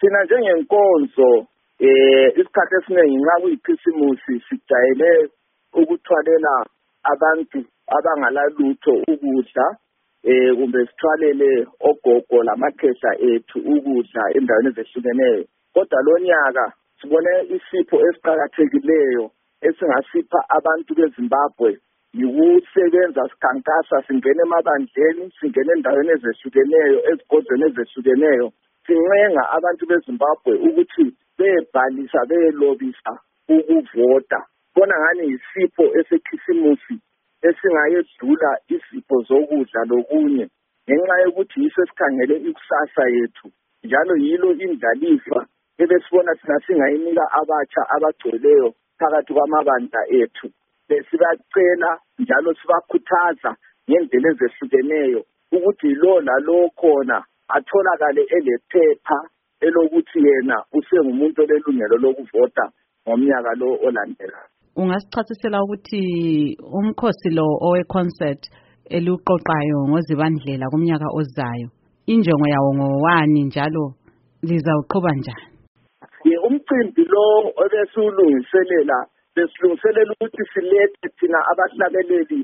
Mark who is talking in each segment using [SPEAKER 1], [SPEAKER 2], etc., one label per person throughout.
[SPEAKER 1] Thina njengenkonzo isikhathi esiningi nxa kuyikhisimusi sijayele ukuthwalela abantu abangalalutho ukudla kumbe sithwalele ogogo lamakhehla ethu ukudla endaweni ezehlukeneyo. Kodwa lonyaka sibone isipho esiqhakathekileyo esingasipha abantu beZimbabwe yikusebenza sikhankasa singene emabandleni singene endaweni ezehlukeneyo ezigodlweni ezehlukeneyo sincenga abantu beZimbabwe ukuthi bebhalisa beyelobisa ukuvota. Kona ngani isipho esekhisimusi esingayedlula izipho zokudla lokunye ngenxa yokuthi yiso sikhangele ikusasa yethu njalo yilo indlalifa ebesibona thina singayinika abatsha abagcweleyo phakathi kwamabandla ethu. Besibacela njalo sibakhuthaza ngendlela ezehlukeneyo ukuthi lo lalo khona atholakale elephepha elokuthi yena usengumuntu olelungelo lokuvota ngomnyaka lo olandelayo.
[SPEAKER 2] Ungasichasisela ukuthi umkhosi lo owe-concert eluqoqayo ngoZibandlela kumnyaka ozayo injongo yawo ngowani njalo lizawuqhuba njani?
[SPEAKER 1] Umcimbi lo obesulungiselela besilungiselela ukuthi silethe thina abahlabeleli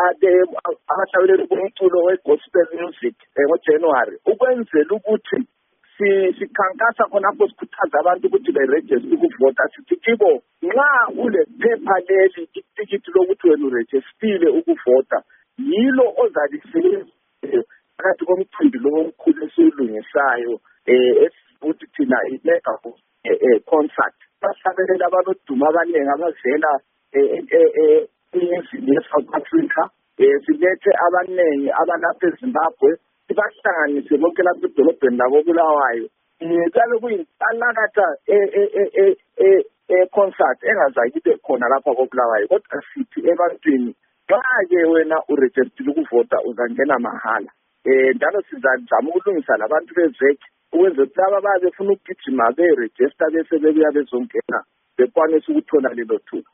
[SPEAKER 1] bomculo we-gospel music ngoJanuary ukwenzela ukuthi sikhankasa khonapho sikhuthaza abantu ukuthi berejiste ukuvota sithi kibo nxa ulephepha leli itikiti lokuthi wena urejistile ukuvota yilo ozalisebenzisa phakathi komcimbi lo omkhulu esiwulungisayo esithi thina i-mega concert. Bahlabeleli abanoduma abaningi abavela emizini ye-South Africa silethe abaningi abalapha eZimbabwe sibahlanganise bonke lapha edolobheni lakoBulawayo. Kaloku kuyinhlalakatha concert engazange ibe khona lapha koBulawayo kodwa sithi ebantwini nxa-ke wena urejistile ukuvota uzangena mahala. Njalo sizazama ukulungisa labantu bezekhe ukwenzela ukuthi laba ababe befuna ukugijima berejista bese bebuya bezongena bekwanisa ukuthola lelo thuba.